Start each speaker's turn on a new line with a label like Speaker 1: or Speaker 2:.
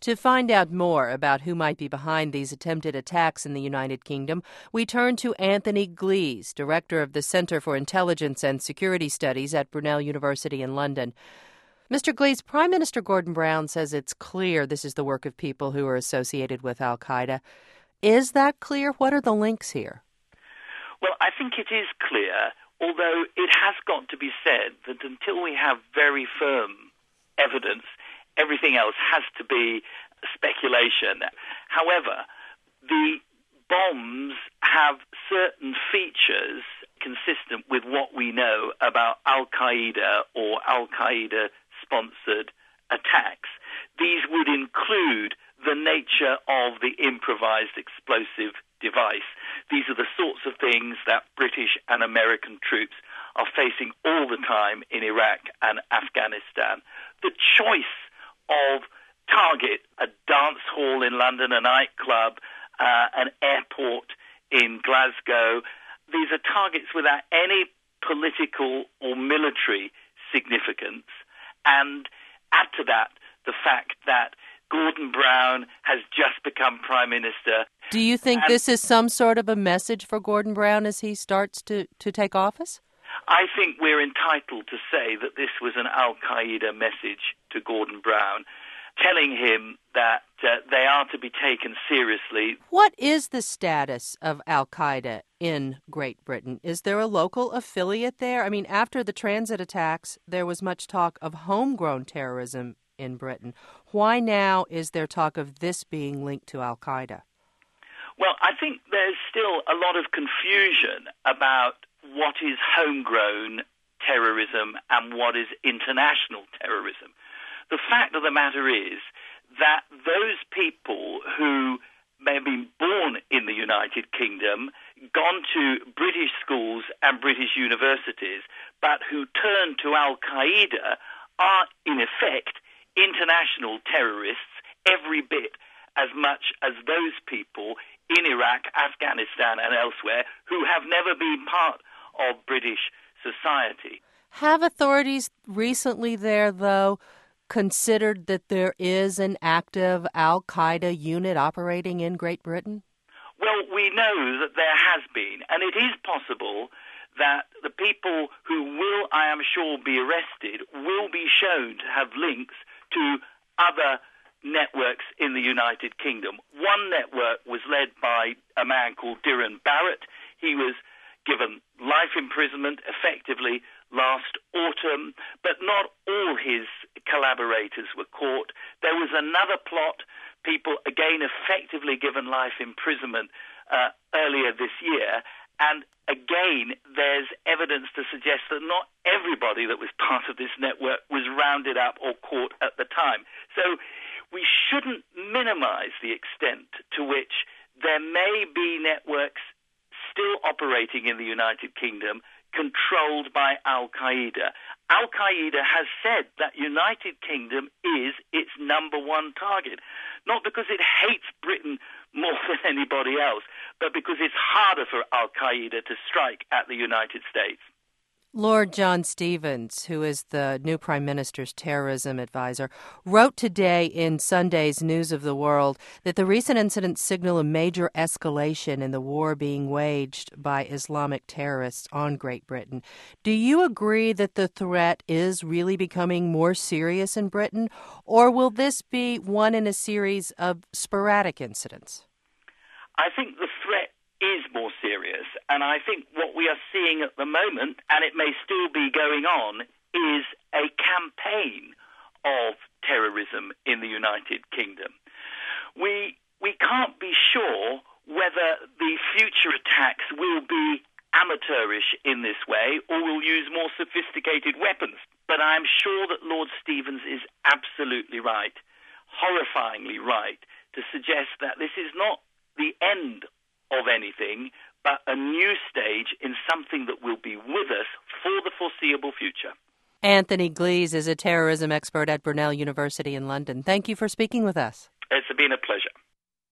Speaker 1: To find out more about who might be behind these attempted attacks in the United Kingdom, we turn to Anthony Glees, director of the Center for Intelligence and Security Studies at Brunel University in London. Mr. Glees, Prime Minister Gordon Brown says it's clear this is the work of people who are associated with al-Qaeda. Is that clear? What are the links here?
Speaker 2: Well, I think it is clear, although it has got to be said that until we have very firm evidence, everything else has to be speculation. However, the bombs have certain features consistent with what we know about al-Qaeda or al-Qaeda-sponsored attacks. These would include the nature of the improvised explosive device. These are the sorts of things that British and American troops are facing all the time in Iraq and Afghanistan. The choice of target, a dance hall in London, a nightclub, an airport in Glasgow, these are targets without any political or military significance. And add to that the fact that Gordon Brown has just become Prime Minister.
Speaker 1: Do you think this is some sort of a message for Gordon Brown as he starts to take office?
Speaker 2: I think we're entitled to say that this was an al-Qaeda message to Gordon Brown, telling him that they are to be taken seriously.
Speaker 1: What is the status of al-Qaeda in Great Britain? Is there a local affiliate there? I mean, after the transit attacks, there was much talk of homegrown terrorism in Britain. Why now is there talk of this being linked to al-Qaeda?
Speaker 2: Well, I think there's still a lot of confusion about what is homegrown terrorism and what is international terrorism. The fact of the matter is that those people who may have been born in the United Kingdom, gone to British schools and British universities, but who turn to al-Qaeda are, in effect, international terrorists every bit as much as those people in Iraq, Afghanistan and elsewhere who have never been part of British society.
Speaker 1: Have authorities recently there, though, considered that there is an active al-Qaeda unit operating in Great Britain?
Speaker 2: Well, we know that there has been, and it is possible that the people who will, I am sure, be arrested will be shown to have links to other networks in the United Kingdom. One network was led by a man called Diran Barrett. He was given life imprisonment effectively last autumn, but not all his collaborators were caught. There was another plot, people again effectively given life imprisonment earlier this year, and again there's evidence to suggest that not everybody that was part of this network was rounded up or caught at the time. So we shouldn't minimize the extent to which there may be networks still operating in the United Kingdom controlled by al-Qaeda. Al-Qaeda has said that United Kingdom is its number one target, not because it hates Britain more than anybody else, but because it's harder for al-Qaeda to strike at the United States.
Speaker 1: Lord John Stevens, who is the new Prime Minister's terrorism advisor, wrote today in Sunday's News of the World that the recent incidents signal a major escalation in the war being waged by Islamic terrorists on Great Britain. Do you agree that the threat is really becoming more serious in Britain, or will this be one in a series of sporadic incidents?
Speaker 2: I think the threat is more serious, and I think what we are seeing at the moment, and it may still be going on, is a campaign of terrorism in the United Kingdom. We can't be sure whether the future attacks will be amateurish in this way or will use more sophisticated weapons. But I'm sure that Lord Stevens is absolutely right, horrifyingly right, to suggest that this is not the end of anything, but a new stage in something that will be with us for the foreseeable future.
Speaker 1: Anthony Glees is a terrorism expert at Brunel University in London. Thank you for speaking with us.
Speaker 2: It's been a pleasure.